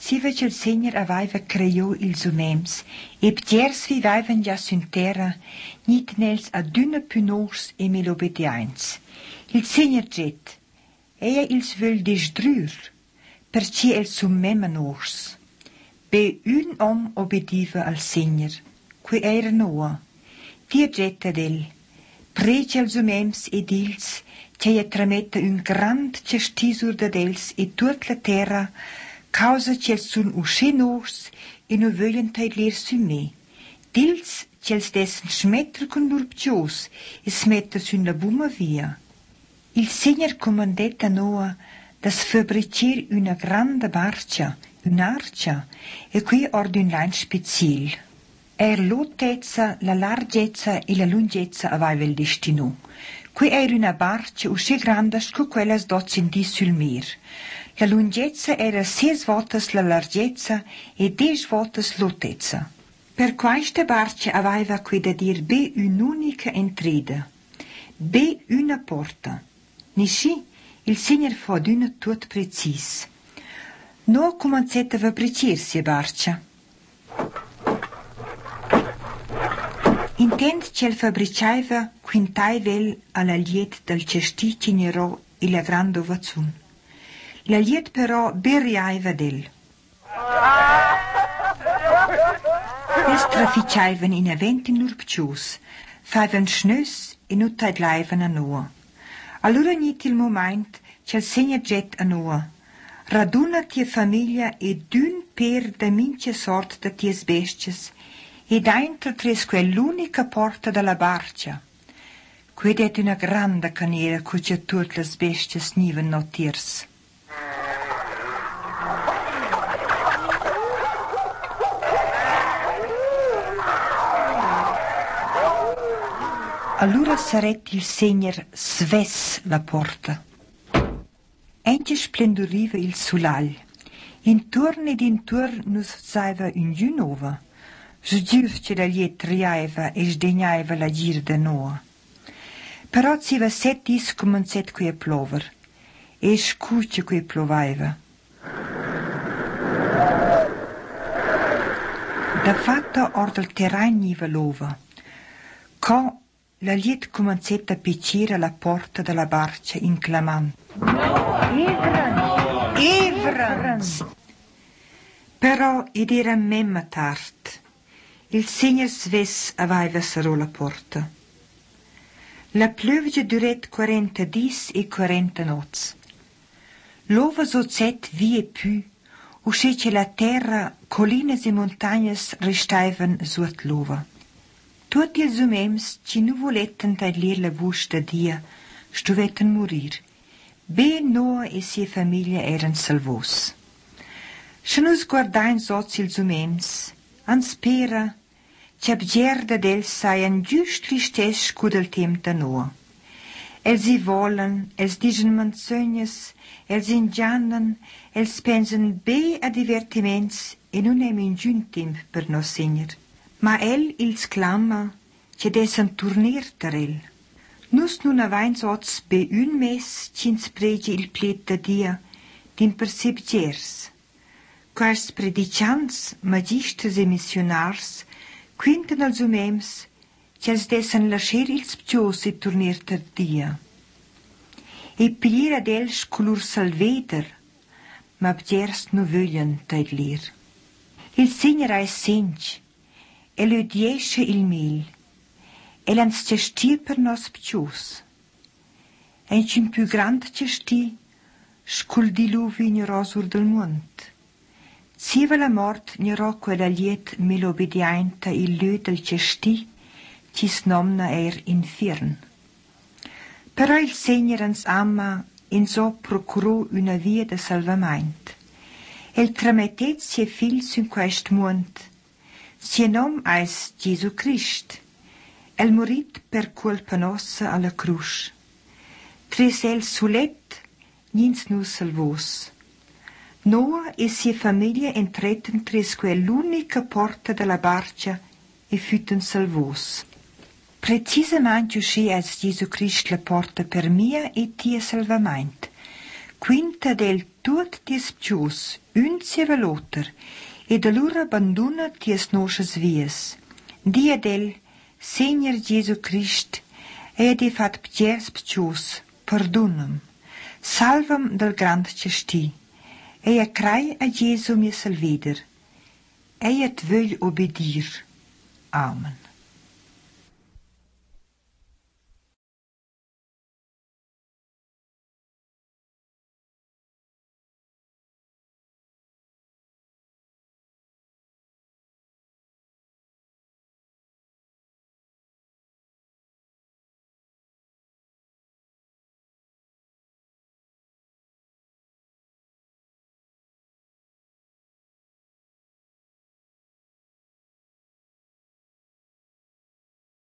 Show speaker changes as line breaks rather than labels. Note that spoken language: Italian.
si che il Signor aveva creato ils umems, e ptiers vivavan già sun terra, nit nels ad una punors e melobediains. Il Signor jet, eia ils völ destrur, perci els sum memanors. Be un obbediva al Signor, qui era Noa. Dia getta del, pregi als umems ed ils, che trametta un grand cestisur d'els e tut la terra, causa che sun uscenors e no voglien taidlir su me. Dils che els dessen schmetter con lurpcios e smetter sun la buma via. Il Signor comandetta a Noa das fabbricer una grande barca, un'arcia, e qui ord un lein special. L'altezza, la larghezza e la lunghezza aveva il destino. Qui era una barca uscì grande come quella d'occidì sul mir. La lunghezza era 6 volte la larghezza e 10 volte l'altezza. Per questa barca aveva qui da dir be un'unica entrata, be una porta. Nisci, il Signor fa d'una tut precis. No cominciata a fabbricarsi a barca. Intent che il fabbricava quintaivel alla liet del cesticinero e la grande ovazzun. La liet però beriaiva del. Es traficaivan in eventi nurpcius, faivan schnös e nuttaid laivan a Noa. Allora nit il moment che il Signor jet a Noa. Raduna tia famiglia e d'un per da mince sort da ties bestias, e dentro tres quell'unica porta della barca. Qued è una grande caniera cuccia tutte le bestie sniven notiers. Allora saret il Signor sves la porta. Ence splendoriva il sulal. Intorno ed intorno nus saiva un giunova. Sgiurce la liet riaiva e sdegnaiva la gir de Noa. Però ziva 7 dis cominciat qui a plover, e scuce qui plovaiva. Da fatto or del terrain niva lova. Co la liet cominciat a piccire la porta della barca inclamant. Evrans! Però ed era memma tard. Il Signor sves aveva sarò la porta. La pluvia duret 40 dis e 40 nots. L'ova sozet vie più, usce che la terra, colline e montagnes restaivan suot l'ova. Tutti els umems, ci nu voletten taglier la vusta dia, stuvetten morir. Ben Noa e sia famiglia eran salvos. Se nus guardain soz ils umems, an spera, che abgerda d'els saian giust li stess cu del temp da Noa. Els i volan, els digen manzognes, els ingiannan, els pensen be a divertiments e non hem ingiun temp per nos Signor. Ma ils clama che dessen turnir ter el. Nus nun avain soz be un mes cins pregi il plet da dia, din per sebgers. Quars predicians, magisters e missionars, quinten als umems, che els dessen lascer ils pcios e turnir ter dia. E piglier ad els colur salveder, ma bgers nu voglien taidlir. Il Signor ha senc, e lo diesce il mil, e l'ans cestir per nos pcius. En cin più grand cesti, scul diluvi nero sur del mont. Ziva la mort nero quella liet melobediainta il lö del cesti, cis nomna infern. Però il Signor ans ama in so procurò una via de salvament. El tramettet sia fil sun quest mont, sia nom eis Gesù Christ. El morit per culpa nossa alla crus. Tris el sulet, nins nu salvos. Noa e sia famiglia entretten tris quell'unica porta della barca e fütten salvos. Precisamente usci eis Gesù Christ la porta per mia e tia salvament. Quinta del tut ties pcius, unzieva loter, e da loro abbandona ties noschas vies. Dia del, Signor Gesù Christ, e di fat pgiers pcius, perdonam, salvam del grand cesti, e a crai a Gesù mia salvider, e et völ obedir. Amen.